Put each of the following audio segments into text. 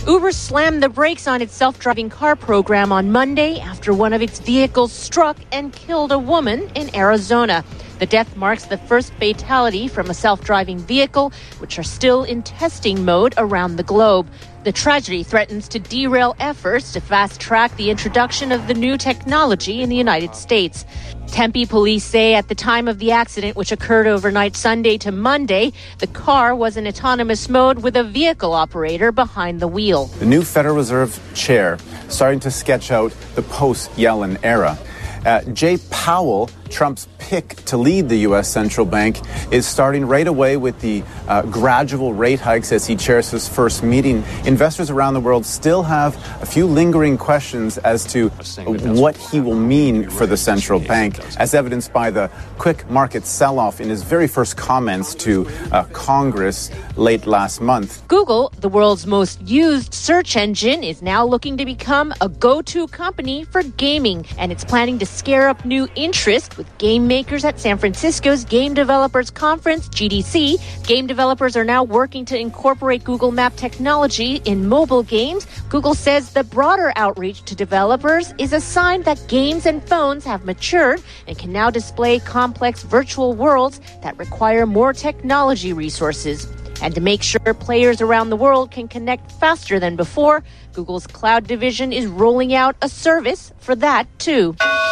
Uber slammed the brakes on its self-driving car program on Monday after one of its vehicles struck and killed a woman in Arizona. The death marks the first fatality from a self-driving vehicle, which are still in testing mode around the globe. The tragedy threatens to derail efforts to fast-track the introduction of the new technology in the United States. Tempe police say at the time of the accident, which occurred overnight Sunday to Monday, the car was in autonomous mode with a vehicle operator behind the wheel. The new Federal Reserve chair starting to sketch out the post-Yellen era. Jay Powell, Trump's pick to lead the U.S. Central Bank, is starting right away with the gradual rate hikes as he chairs his first meeting. Investors around the world still have a few lingering questions as to what he will mean for the central bank, as evidenced by the quick market sell-off in his very first comments to Congress late last month. Google, the world's most used search engine, is now looking to become a go-to company for gaming, and it's planning to scare up new interest with game makers at San Francisco's Game Developers Conference, GDC. Game developers are now working to incorporate Google Map technology in mobile games. Google says the broader outreach to developers is a sign that games and phones have matured and can now display complex virtual worlds that require more technology resources. And to make sure players around the world can connect faster than before, Google's cloud division is rolling out a service for that, too.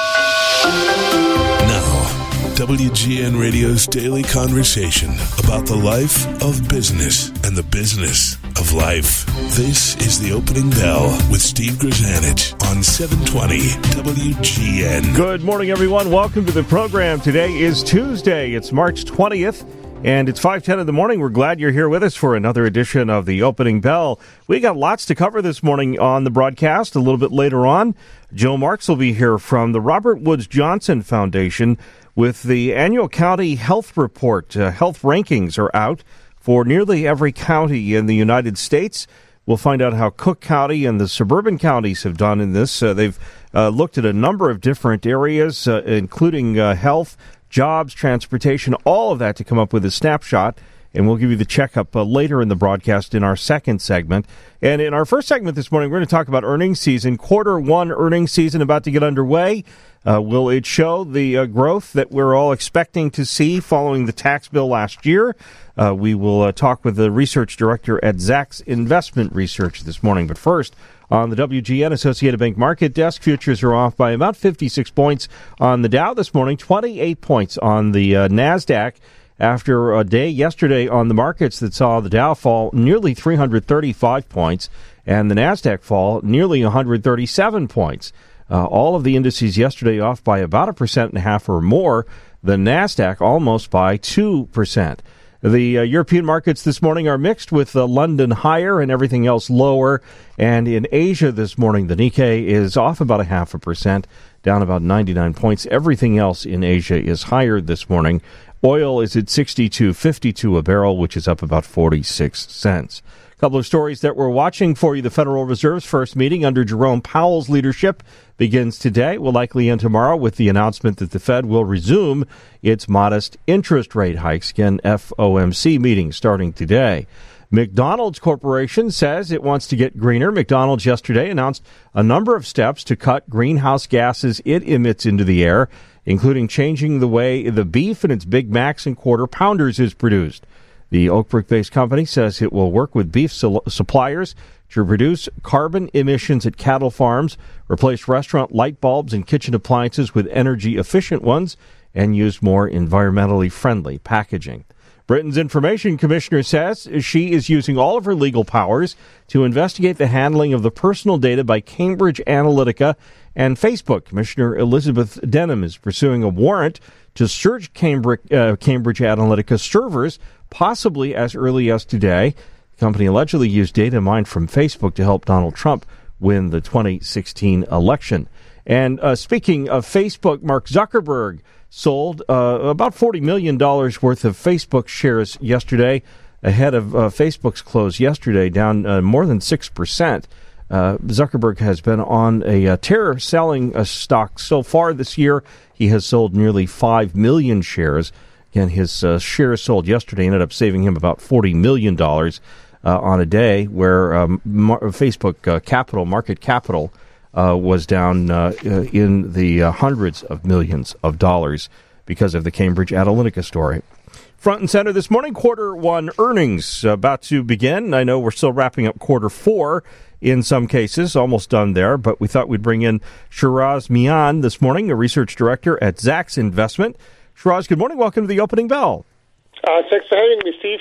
Now, WGN Radio's daily conversation about the life of business and the business of life. This is The Opening Bell with Steve Grzanich on 720 WGN. Good morning, everyone. Welcome to the program. Today is Tuesday. It's March 20th. And it's 5:10 in the morning. We're glad you're here with us for another edition of The Opening Bell. We got lots to cover this morning on the broadcast. A little bit later on, Joe Marks will be here from the Robert Woods Johnson Foundation with the annual county health report. Health rankings are out for nearly every county in the United States. We'll find out how Cook County and the suburban counties have done in this. They've looked at a number of different areas, including health, jobs, transportation, all of that to come up with a snapshot. And we'll give you the checkup later in the broadcast in our second segment. And in our first segment this morning, we're going to talk about earnings season. Quarter one earnings season about to get underway. Will it show the growth that we're all expecting to see following the tax bill last year? We will talk with the research director at Zacks Investment Research this morning. But first, on the WGN Associated Bank Market Desk, futures are off by about 56 points on the Dow this morning, 28 points on the NASDAQ, after a day yesterday on the markets that saw the Dow fall nearly 335 points and the NASDAQ fall nearly 137 points. All of the indices yesterday off by about 1.5% or more, the NASDAQ almost by 2%. The European markets this morning are mixed, with London higher and everything else lower. And in Asia this morning, the Nikkei is off about 0.5%, down about 99 points. Everything else in Asia is higher this morning. Oil is at $62.52 a barrel, which is up about 46 cents. A couple of stories that we're watching for you. The Federal Reserve's first meeting under Jerome Powell's leadership begins today, will likely end tomorrow, with the announcement that the Fed will resume its modest interest rate hikes. Again, FOMC meeting starting today. McDonald's Corporation says it wants to get greener. McDonald's yesterday announced a number of steps to cut greenhouse gases it emits into the air, including changing the way the beef in its Big Macs and Quarter Pounders is produced. The Oak Brook-based company says it will work with beef suppliers to reduce carbon emissions at cattle farms, replace restaurant light bulbs and kitchen appliances with energy-efficient ones, and use more environmentally friendly packaging. Britain's Information Commissioner says she is using all of her legal powers to investigate the handling of the personal data by Cambridge Analytica and Facebook. Commissioner Elizabeth Denham is pursuing a warrant to search Cambridge Analytica servers, possibly as early as today. The company allegedly used data mined from Facebook to help Donald Trump win the 2016 election. And speaking of Facebook, Mark Zuckerberg sold about $40 million worth of Facebook shares yesterday, ahead of Facebook's close yesterday, down more than 6%. Zuckerberg has been on a tear selling stock so far this year. He has sold nearly 5 million shares. Again, his shares sold yesterday ended up saving him about $40 million. on a day where Facebook market capital was down in the hundreds of millions of dollars because of the Cambridge Analytica story. Front and center this morning, Q1 earnings about to begin. I know we're still wrapping up Q4 in some cases, almost done there, but we thought we'd bring in Shiraz Mian this morning, a research director at Zacks Investment. Shiraz, good morning. Welcome to the opening bell. Thanks for having me, Steve.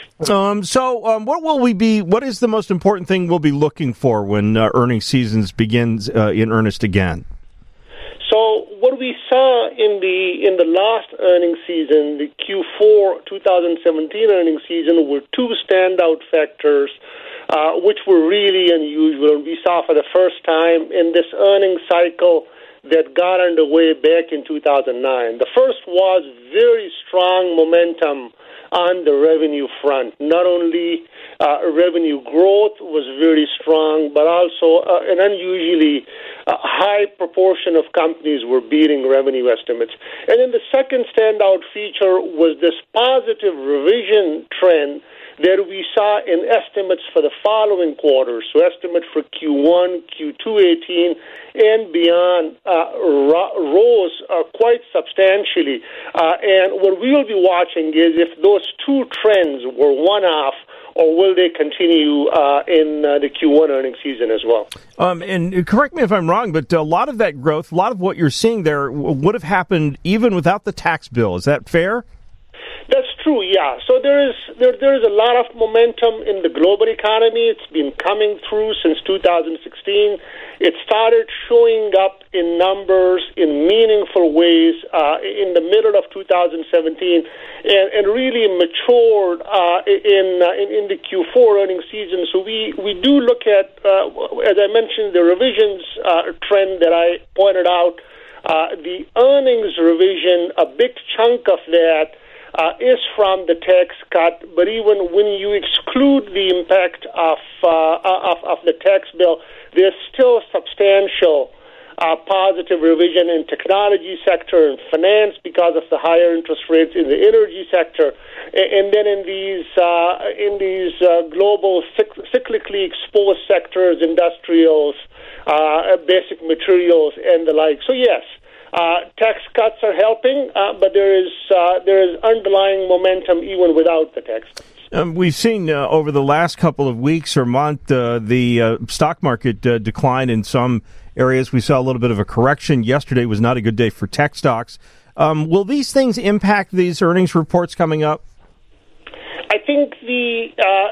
What is the most important thing we'll be looking for when earnings seasons begins in earnest again? So what we saw in the last earnings season, the Q4 2017 earnings season, were two standout factors which were really unusual. We saw for the first time in this earnings cycle that got underway back in 2009. The first was very strong momentum on the revenue front. Not only revenue growth was very strong, but also an unusually high proportion of companies were beating revenue estimates. And then the second standout feature was this positive revision trend that we saw in estimates for the following quarters. So estimates for Q1, Q2 18, and beyond rose quite substantially. And what we'll be watching is if those two trends were one-off, or will they continue in the Q1 earnings season as well? And correct me if I'm wrong, but a lot of that growth, a lot of what you're seeing there would have happened even without the tax bill. Is that fair? That's true, yeah. So there is a lot of momentum in the global economy. It's been coming through since 2016. It started showing up in numbers in meaningful ways in the middle of 2017 and really matured in the Q4 earnings season. So we do look at, as I mentioned, the revisions trend that I pointed out. The earnings revision, a big chunk of that is from the tax cut, but even when you exclude the impact of the tax bill, there's still substantial positive revision in technology sector and finance because of the higher interest rates in the energy sector, and then in these global cyclically exposed sectors, industrials, basic materials, and the like. So yes. Tax cuts are helping, but there is underlying momentum even without the tax cuts. We've seen over the last couple of weeks or month the stock market decline in some areas. We saw a little bit of a correction. Yesterday was not a good day for tech stocks. Will these things impact these earnings reports coming up? I think the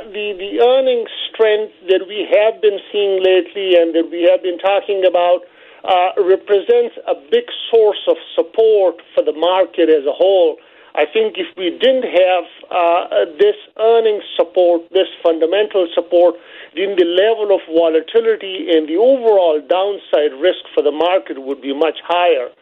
earnings strength that we have been seeing lately and that we have been talking about represents a big source of support for the market as a whole. I think if we didn't have this earnings support, this fundamental support, then the level of volatility and the overall downside risk for the market would be much higher.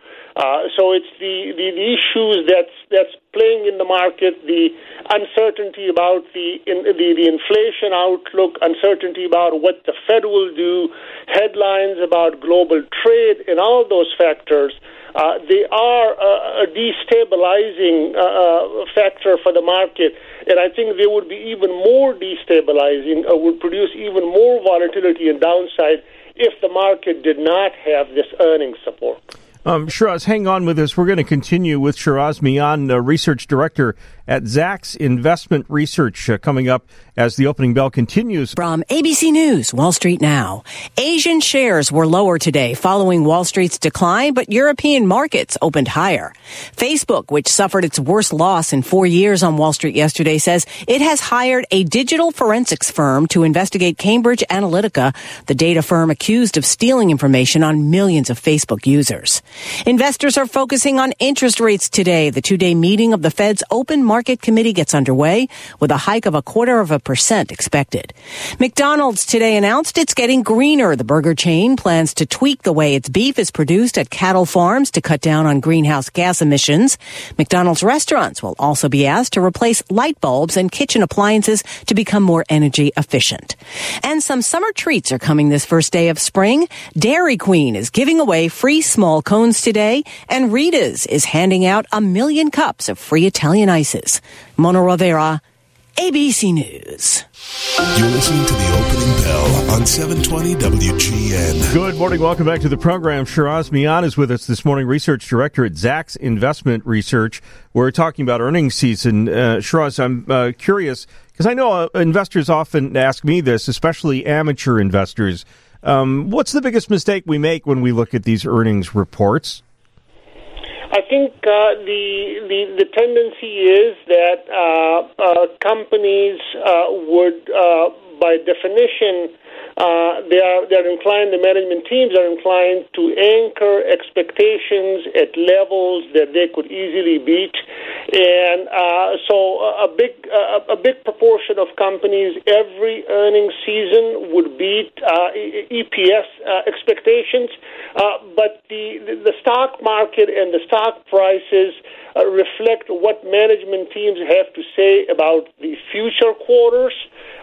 So it's the issues that's playing in the market, the uncertainty about the inflation outlook, uncertainty about what the Fed will do, headlines about global trade, and all those factors. They are a destabilizing factor for the market, and I think they would be even more destabilizing, would produce even more volatility and downside if the market did not have this earnings support. Shiraz, hang on with us. We're going to continue with Shiraz Mian, Research Director at Zacks Investment Research, coming up as the opening bell continues. From ABC News, Wall Street Now. Asian shares were lower today following Wall Street's decline, but European markets opened higher. Facebook, which suffered its worst loss in 4 years on Wall Street yesterday, says it has hired a digital forensics firm to investigate Cambridge Analytica, the data firm accused of stealing information on millions of Facebook users. Investors are focusing on interest rates today. The two-day meeting of the Fed's Open Market Committee gets underway with a hike of 0.25% expected. McDonald's today announced it's getting greener. The burger chain plans to tweak the way its beef is produced at cattle farms to cut down on greenhouse gas emissions. McDonald's restaurants will also be asked to replace light bulbs and kitchen appliances to become more energy efficient. And some summer treats are coming this first day of spring. Dairy Queen is giving away free small cones today, and Rita's is handing out 1 million cups of free Italian ices. Mona Rivera, ABC News. You're listening to the opening bell on 720 WGN. Good morning. Welcome back to the program. Shiraz Mian is with us this morning, research director at Zacks Investment Research. We're talking about earnings season. Shiraz, I'm curious, because I know investors often ask me this, especially amateur investors. What's the biggest mistake we make when we look at these earnings reports? I think the tendency is that companies would, by definition, they're inclined. The management teams are inclined to anchor expectations at levels that they could easily beat, and so a big proportion of companies every earnings season would beat EPS expectations, but the stock market and the stock prices reflect what management teams have to say about the future quarters.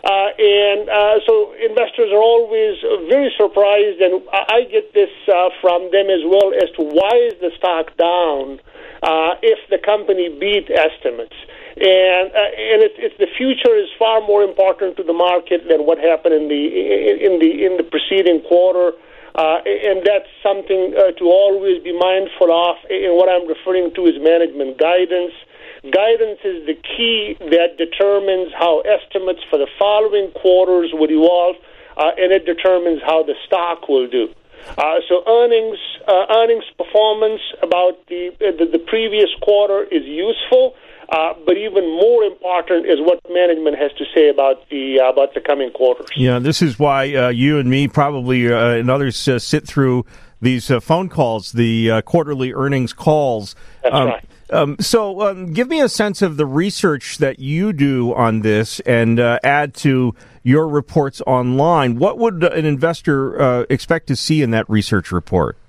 So investors are always very surprised, and I get this from them as well, as to why is the stock down if the company beat estimates. And it's the future is far more important to the market than what happened in the preceding quarter. And that's something to always be mindful of. And what I'm referring to is management guidance. Guidance is the key that determines how estimates for the following quarters would evolve, and it determines how the stock will do. So earnings performance about the previous quarter is useful, but even more important is what management has to say about the coming quarters. Yeah, this is why you and me probably and others sit through these phone calls, the quarterly earnings calls. That's right. So give me a sense of the research that you do on this and add to your reports online. What would an investor expect to see in that research report?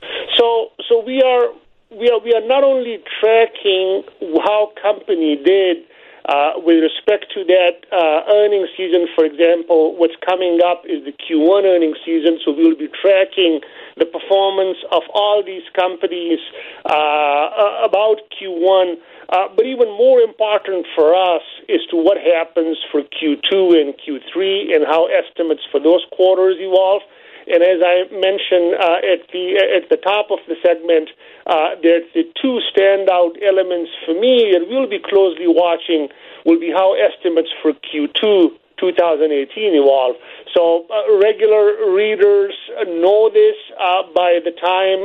So we are not only tracking how company did with respect to that earnings season. For example, what's coming up is the Q1 earnings season, so we'll be tracking the performance of all these companies about Q1. But even more important for us is to what happens for Q2 and Q3 and how estimates for those quarters evolve. And as I mentioned at the top of the segment, there's the two standout elements for me that we'll be closely watching will be how estimates for Q2 2018 evolve. So regular readers know this. By the time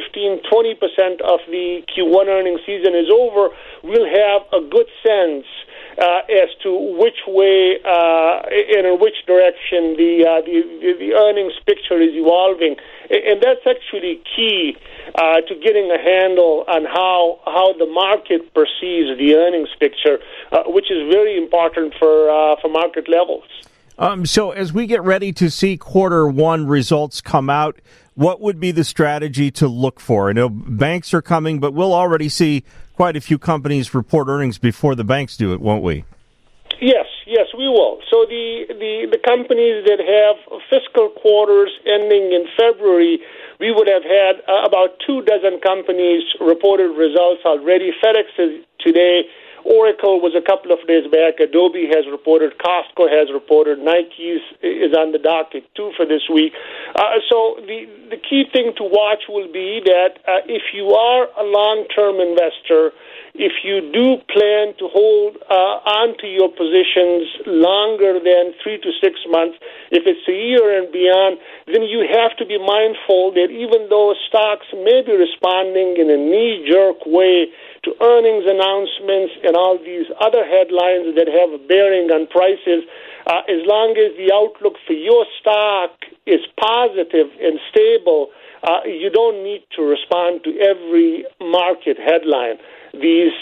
15-20% of the Q1 earnings season is over, we'll have a good sense as to which way and in which direction the earnings picture is evolving, and that's actually key to getting a handle on how the market perceives the earnings picture, which is very important for market levels. So as we get ready to see quarter one results come out, what would be the strategy to look for? I know banks are coming, but we'll already see quite a few companies report earnings before the banks do it, won't we? Yes, we will. So the companies that have fiscal quarters ending in February, we would have had about 24 companies reported results already. FedEx is today. Oracle was a couple of days back. Adobe has reported. Costco has reported. Nike is on the docket, too, for this week. So the key thing to watch will be that if you are a long-term investor, if you do plan to hold onto your positions longer than 3 to 6 months, if it's a year and beyond, then you have to be mindful that even though stocks may be responding in a knee-jerk way to earnings announcements and all these other headlines that have a bearing on prices, as long as the outlook for your stock is positive and stable, you don't need to respond to every market headline. These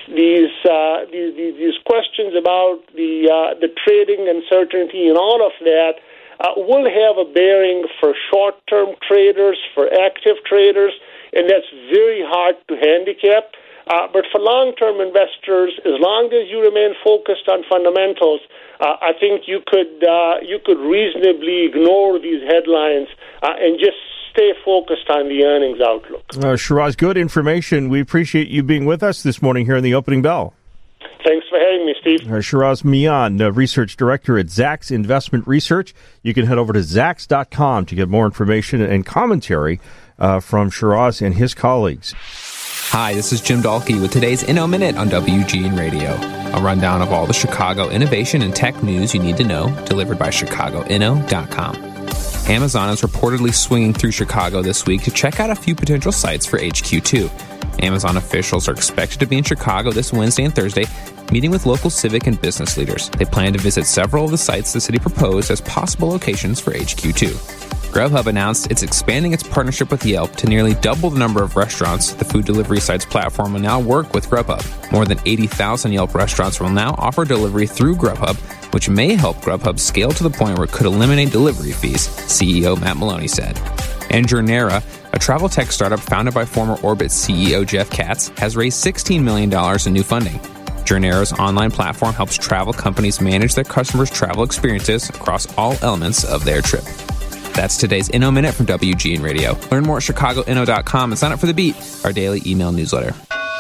questions about the trading uncertainty and all of that will have a bearing for short-term traders, for active traders, and that's very hard to handicap. But for long-term investors, as long as you remain focused on fundamentals, I think you could reasonably ignore these headlines and just stay focused on the earnings outlook. Shiraz, good information. We appreciate you being with us this morning here in the opening bell. Thanks for having me, Steve. Shiraz Mian, Research Director at Zacks Investment Research. You can head over to Zacks.com to get more information and commentary from Shiraz and his colleagues. Hi, this is Jim Dahlke with today's Inno Minute on WGN Radio. A rundown of all the Chicago innovation and tech news you need to know, delivered by ChicagoInno.com. Amazon is reportedly swinging through Chicago this week to check out a few potential sites for HQ2. Amazon officials are expected to be in Chicago this Wednesday and Thursday, meeting with local civic and business leaders. They plan to visit several of the sites the city proposed as possible locations for HQ2. Grubhub announced it's expanding its partnership with Yelp to nearly double the number of restaurants. The food delivery site's platform will now work with Grubhub. More than 80,000 Yelp restaurants will now offer delivery through Grubhub, which may help Grubhub scale to the point where it could eliminate delivery fees, CEO Matt Maloney said. And Journera, a travel tech startup founded by former Orbit CEO Jeff Katz, has raised $16 million in new funding. Journera's online platform helps travel companies manage their customers' travel experiences across all elements of their trip. That's today's Inno Minute from WGN Radio. Learn more at ChicagoInno.com and sign up for The Beat, our daily email newsletter.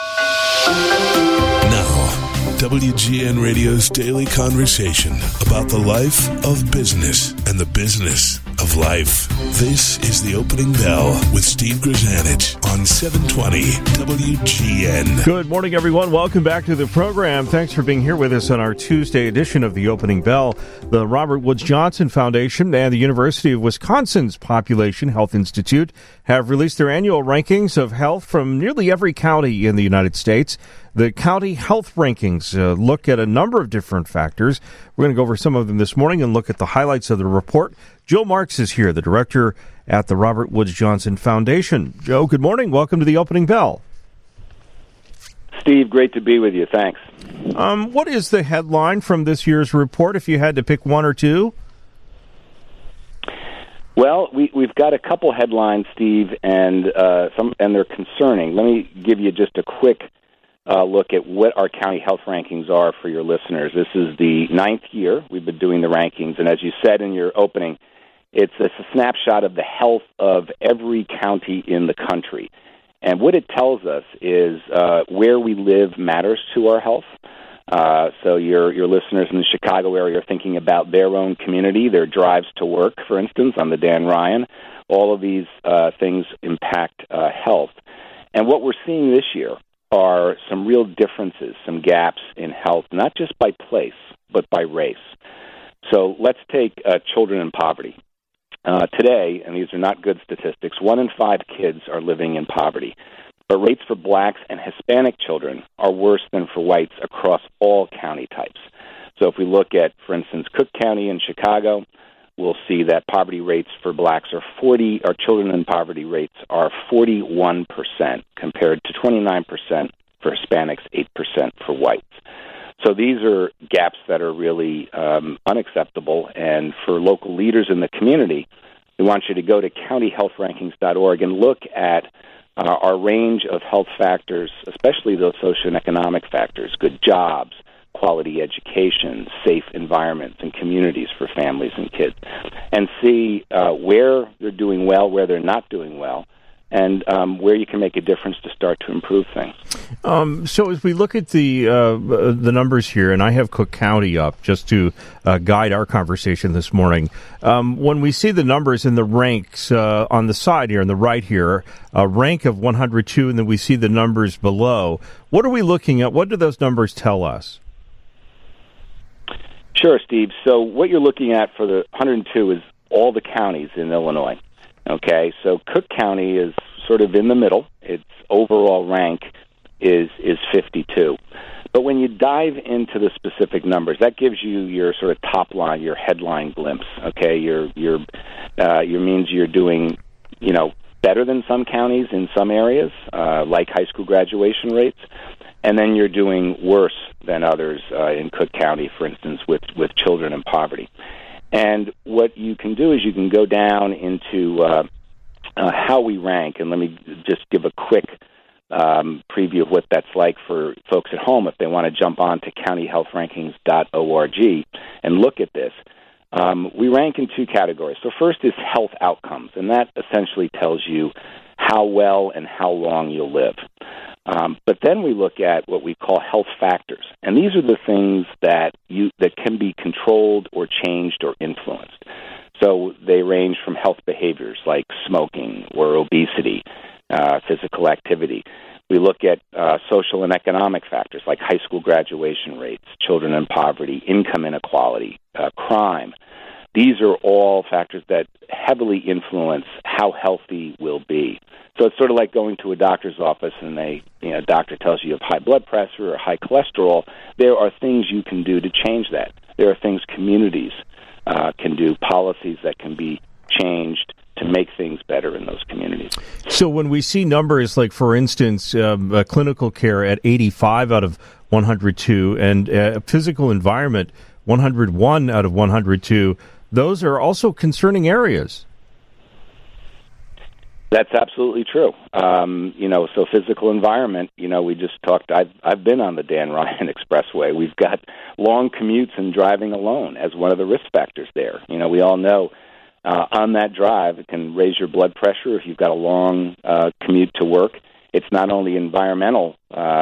Now, WGN Radio's daily conversation about the life of business and the business of life. This is The Opening Bell with Steve Grzanich on 720 WGN. Good morning, everyone. Welcome back to the program. Thanks for being here with us on our Tuesday edition of The Opening Bell. The Robert Woods Johnson Foundation and the University of Wisconsin's Population Health Institute have released their annual rankings of health from nearly every county in the United States. The county health rankings look at a number of different factors. We're going to go over some of them this morning and look at the highlights of the report. Joe Marks is here, the director at the Robert Woods Johnson Foundation. Joe, good morning. Welcome to The Opening Bell. Steve, great to be with you. Thanks. What is the headline from this year's report, if you had to pick one or two? Well, we've got a couple headlines, Steve, and they're concerning. Let me give you just a quick look at what our county health rankings are for your listeners. This is the 9th year we've been doing the rankings, and as you said in your opening, it's a snapshot of the health of every county in the country. And what it tells us is where we live matters to our health. So your listeners in the Chicago area are thinking about their own community, their drives to work, for instance, on the Dan Ryan. All of these things impact health. And what we're seeing this year are some real differences, some gaps in health, not just by place, but by race. So let's take children in poverty. Today, and these are not good statistics, 1 in 5 kids are living in poverty. But rates for blacks and Hispanic children are worse than for whites across all county types. So if we look at, for instance, Cook County in Chicago, we'll see that poverty rates for blacks are children in poverty rates are 41% compared to 29% for Hispanics, 8% for whites. So these are gaps that are really unacceptable, and for local leaders in the community, we want you to go to countyhealthrankings.org and look at our range of health factors, especially those socioeconomic factors, good jobs, quality education, safe environments and communities for families and kids, and see where they're doing well, where they're not doing well, and where you can make a difference to start to improve things. So as we look at the numbers here, and I have Cook County up just to guide our conversation this morning, when we see the numbers in the ranks on the side here, on the right here, a rank of 102, and then we see the numbers below, what are we looking at? What do those numbers tell us? Sure, Steve. So what you're looking at for the 102 is all the counties in Illinois. Okay, so Cook County is sort of in the middle. Its overall rank is 52. But when you dive into the specific numbers, that gives you your sort of top line, your headline glimpse. Okay, your means you're doing, better than some counties in some areas, like high school graduation rates, and then you're doing worse than others in Cook County, for instance, with children in poverty. And what you can do is you can go down into how we rank, and let me just give a quick preview of what that's like for folks at home if they want to jump on to countyhealthrankings.org and look at this. We rank in 2 categories. So first is health outcomes, and that essentially tells you how well and how long you'll live. But then we look at what we call health factors, and these are the things that can be controlled or changed or influenced. So they range from health behaviors like smoking or obesity, physical activity. We look at social and economic factors like high school graduation rates, children in poverty, income inequality, crime. These are all factors that heavily influence how healthy we'll be. So it's sort of like going to a doctor's office and a doctor tells you have high blood pressure or high cholesterol. There are things you can do to change that. There are things communities can do, policies that can be changed to make things better in those communities. So when we see numbers like, for instance, clinical care at 85 out of 102 and physical environment 101 out of 102, those are also concerning areas. That's absolutely true. So physical environment, we just talked, I've been on the Dan Ryan Expressway. We've got long commutes and driving alone as one of the risk factors there. We all know on that drive, it can raise your blood pressure if you've got a long commute to work. It's not only environmental,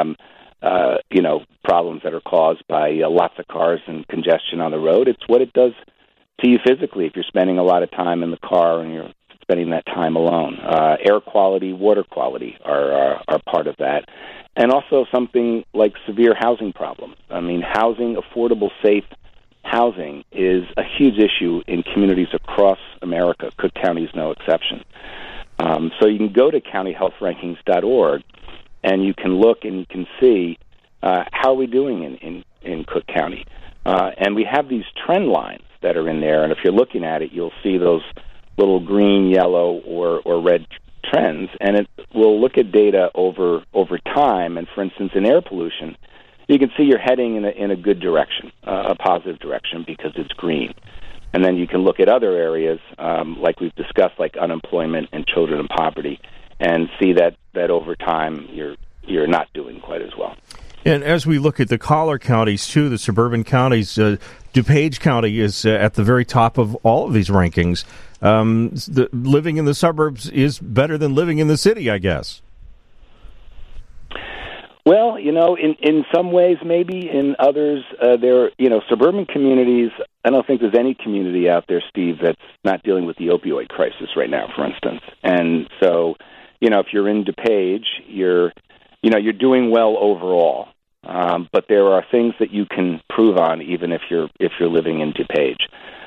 problems that are caused by lots of cars and congestion on the road. It's what it does to you physically if you're spending a lot of time in the car and you're spending that time alone. Air quality, water quality are part of that. And also something like severe housing problems. I mean, housing, affordable, safe housing is a huge issue in communities across America. Cook County is no exception. So you can go to countyhealthrankings.org and you can look and you can see how are we doing in Cook County. And we have these trend lines that are in there, and if you're looking at it, you'll see those little green, yellow, or red trends, and it will look at data over time. And for instance, in air pollution, you can see you're heading in a good direction, a positive direction, because it's green. And then you can look at other areas, like we've discussed, like unemployment and children in poverty, and see that over time you're not doing quite as well. And as we look at the collar counties, too, the suburban counties, DuPage County is at the very top of all of these rankings. Living in the suburbs is better than living in the city, I guess. Well, in some ways, maybe. In others, suburban communities, I don't think there's any community out there, Steve, that's not dealing with the opioid crisis right now, for instance. And so, if you're in DuPage, you're doing well overall. But there are things that you can improve on even if you're living in DuPage.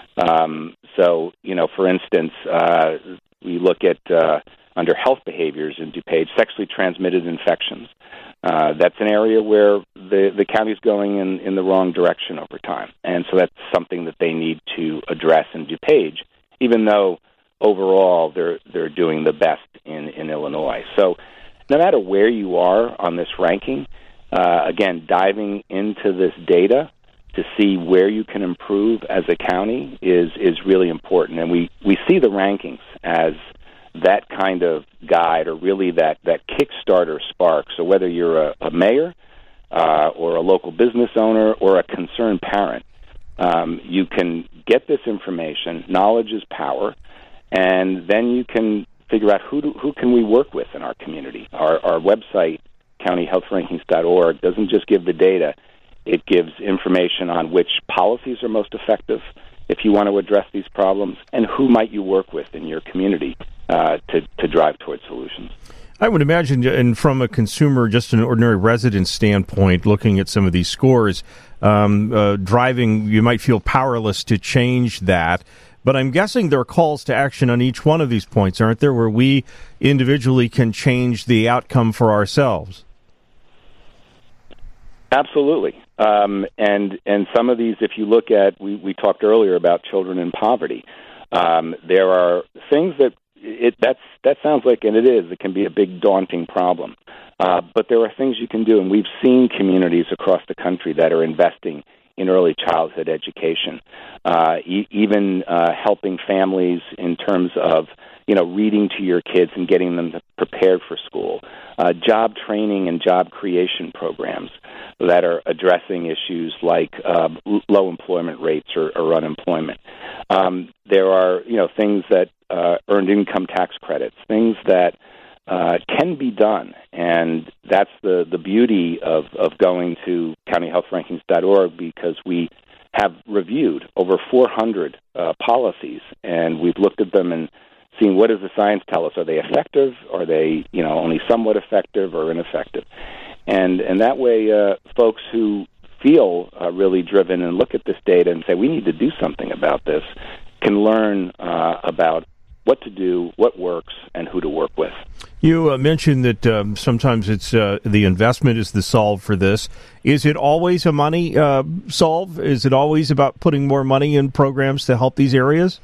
For instance, we look at under health behaviors in DuPage, sexually transmitted infections. That's an area where the county's going in the wrong direction over time. And so that's something that they need to address in DuPage, even though overall they're doing the best in Illinois. So no matter where you are on this ranking, again, diving into this data to see where you can improve as a county is really important. And we see the rankings as that kind of guide, or really that Kickstarter spark. So whether you're a mayor or a local business owner or a concerned parent, you can get this information. Knowledge is power. And then you can figure out who can we work with in our community. Our website, countyhealthrankings.org, doesn't just give the data. It gives information on which policies are most effective if you want to address these problems, and who might you work with in your community to drive towards solutions. I would imagine, and from a consumer, just an ordinary resident standpoint, looking at some of these scores, driving, you might feel powerless to change that. But I'm guessing there are calls to action on each one of these points, aren't there, where we individually can change the outcome for ourselves? Absolutely. And some of these, if you look at, we talked earlier about children in poverty. There are things that sounds like, and it can be a big daunting problem. But there are things you can do, and we've seen communities across the country that are investing in early childhood education, even helping families in terms of, reading to your kids and getting them prepared for school, job training and job creation programs that are addressing issues like low employment rates or unemployment. There are, things that earned income tax credits, things that can be done. And that's the beauty of going to countyhealthrankings.org, because we have reviewed over 400 policies, and we've looked at them and seen what does the science tell us. Are they effective? Are they, only somewhat effective or ineffective? And that way, folks who feel really driven and look at this data and say, we need to do something about this, can learn about what to do, what works, and who to work with. You mentioned that sometimes it's the investment is the solve for this. Is it always a money solve? Is it always about putting more money in programs to help these areas?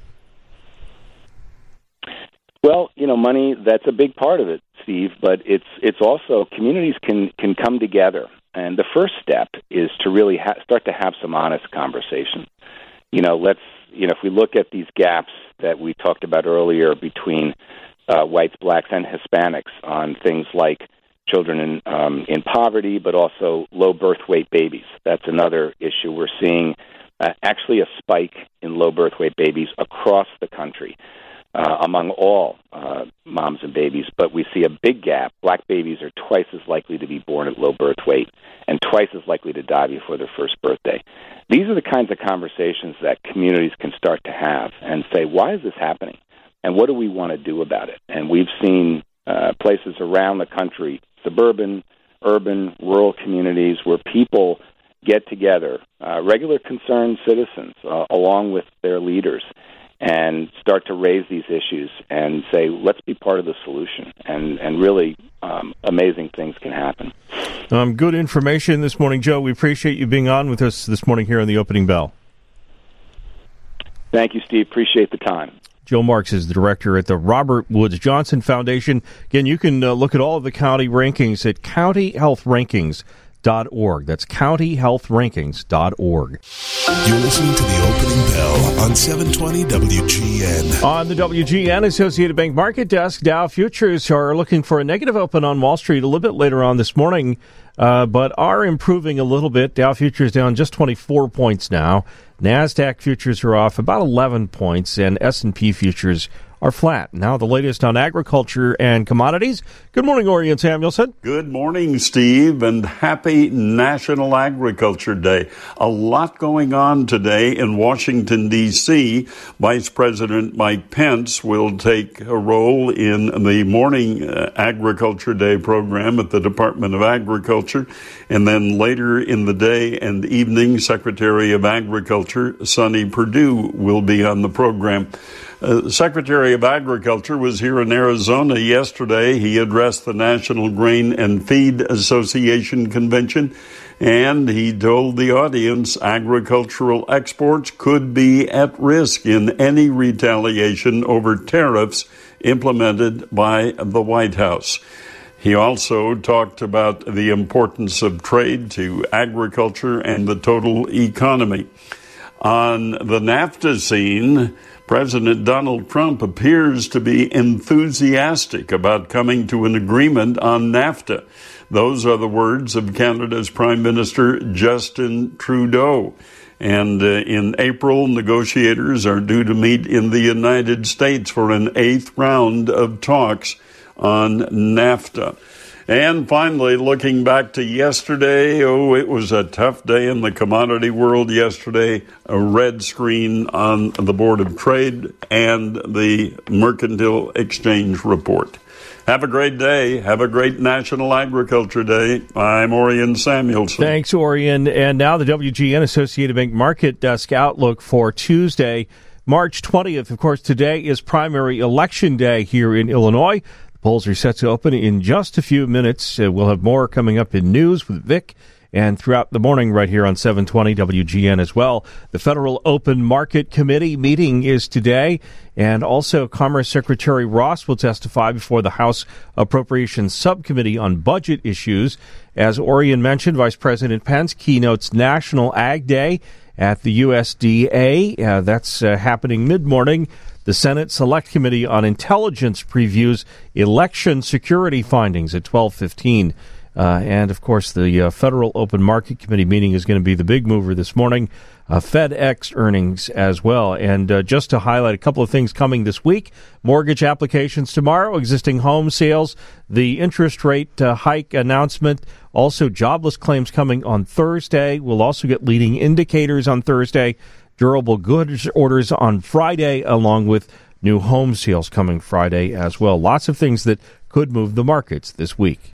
Well, money, that's a big part of it, Steve, but it's also communities can come together. And the first step is to really start to have some honest conversation. If we look at these gaps that we talked about earlier between whites, blacks, and Hispanics on things like children in poverty, but also low birth weight babies. That's another issue. We're seeing actually a spike in low birth weight babies across the country among all moms and babies, but we see a big gap. Black babies are twice as likely to be born at low birth weight and twice as likely to die before their first birthday. These are the kinds of conversations that communities can start to have and say, why is this happening? And what do we want to do about it? And we've seen places around the country, suburban, urban, rural communities, where people get together, regular concerned citizens, along with their leaders, and start to raise these issues and say, let's be part of the solution. And really amazing things can happen. Good information this morning, Joe. We appreciate you being on with us this morning here on the Opening Bell. Thank you, Steve. Appreciate the time. Joe Marks is the director at the Robert Woods Johnson Foundation. Again, you can look at all of the county rankings at countyhealthrankings.org. That's countyhealthrankings.org. You're listening to the Opening Bell on 720 WGN. On the WGN Associated Bank Market Desk, Dow futures are looking for a negative open on Wall Street a little bit later on this morning, but are improving a little bit. Dow futures down just 24 points now. NASDAQ futures are off about 11 points, and S&P futures are flat. Now the latest on agriculture and commodities. Good morning, Orion Samuelson. Good morning, Steve, and happy National Agriculture Day. A lot going on today in Washington, D.C. Vice President Mike Pence will take a role in the morning Agriculture Day program at the Department of Agriculture. And then later in the day and evening, Secretary of Agriculture Sonny Perdue will be on the program. Secretary of Agriculture was here in Arizona yesterday. He addressed the National Grain and Feed Association Convention, and he told the audience agricultural exports could be at risk in any retaliation over tariffs implemented by the White House. He also talked about the importance of trade to agriculture and the total economy. On the NAFTA scene, President Donald Trump appears to be enthusiastic about coming to an agreement on NAFTA. Those are the words of Canada's Prime Minister Justin Trudeau. And in April, negotiators are due to meet in the United States for an 8th round of talks on NAFTA. And finally, looking back to yesterday, it was a tough day in the commodity world yesterday. A red screen on the Board of Trade and the Mercantile Exchange report. Have a great day. Have a great National Agriculture Day. I'm Orion Samuelson. Thanks, Orion. And now the WGN Associated Bank Market Desk outlook for Tuesday, March 20th. Of course, today is primary election day here in Illinois. Polls are set to open in just a few minutes. We'll have more coming up in news with Vic and throughout the morning right here on 720 WGN as well. The Federal Open Market Committee meeting is today, and also Commerce Secretary Ross will testify before the House Appropriations Subcommittee on budget issues. As Orion mentioned, Vice President Pence keynotes National Ag Day at the USDA. That's happening mid-morning. The Senate Select Committee on Intelligence previews election security findings at 12:15. And, of course, the Federal Open Market Committee meeting is going to be the big mover this morning. FedEx earnings as well. And just to highlight a couple of things coming this week, mortgage applications tomorrow, existing home sales, the interest rate hike announcement, also jobless claims coming on Thursday. We'll also get leading indicators on Thursday, durable goods orders on Friday, along with new home sales coming Friday as well. Lots of things that could move the markets this week.